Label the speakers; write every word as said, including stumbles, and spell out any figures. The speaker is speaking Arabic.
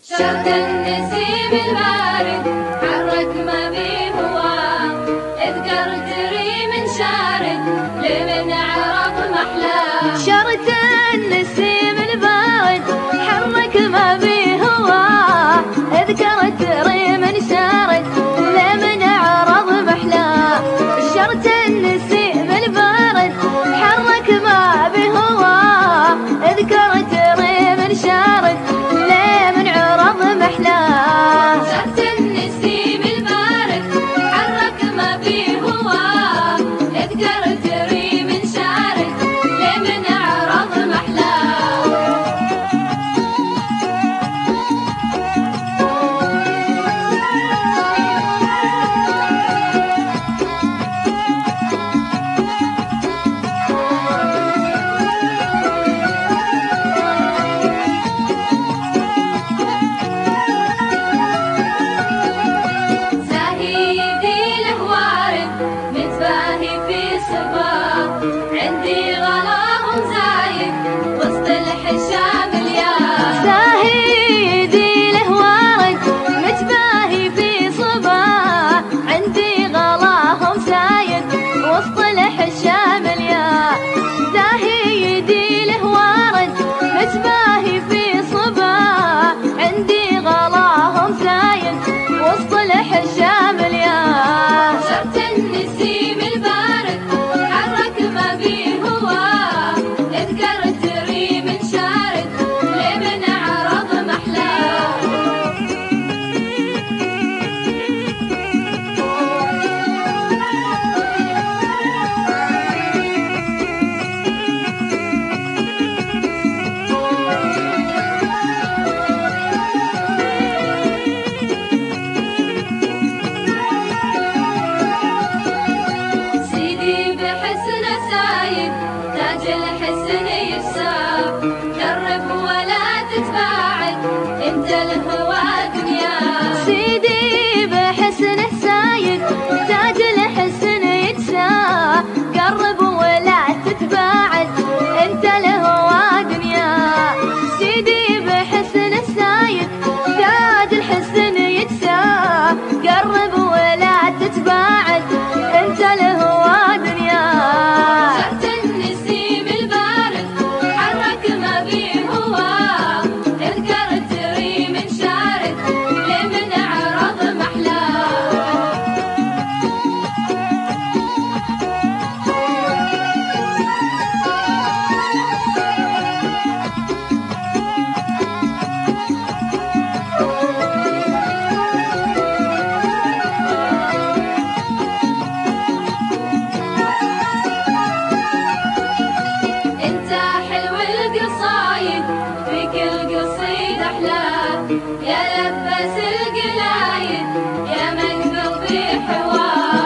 Speaker 1: شرد النسيم البارد حرك ما بيه هواه، اذكر تري من شارد لمن عرض محلاه.
Speaker 2: شرد النسيم البارد حرك ما بيه هواه، اذكر تري من شارد لمن عرض محلاه. شرد النسيم البارد حرك ما بيه هواه، اذكر تري من شارد لمن عرض محلاه.
Speaker 1: شرد النسيم البارد حرك ما بيه هواه، اذكر تري من شارد لمن عرض محلاه. عندي غلاهم زايد وسط الحشام الياه.
Speaker 2: زاهيدي له وارد متباهي في صباه، عندي غلاهم زايد وسط الحشام الياه. زاهيدي له وارد متباهي في صباه، عندي غلاهم زايد وسط الحشام الياه.
Speaker 1: شرد النسيم البارد حرك ما بيه هواه، اذكر تري من شارد لمن عرض محلاه. سيدي بحسن سايد تاج الحسن يساب، قرب ولا تتباعد انت الهوى دنيا.
Speaker 2: سيدي بحسنه سايد تاج الحسن يتساه، قرب ولا تتباعد انت الهوى دنيا. سيدي بحسنه سايد تاج الحسن يتساه، قرب ولا تتباعد انت الهوى دنيا.
Speaker 1: شرد النسيم البارد حرك ما بيه هواه، اذكر تري من شارد لمن عرض محلاه. انت حلو القصايد في كل قصيد احلاه، يا لبس القلايد يا من قلبي حواه.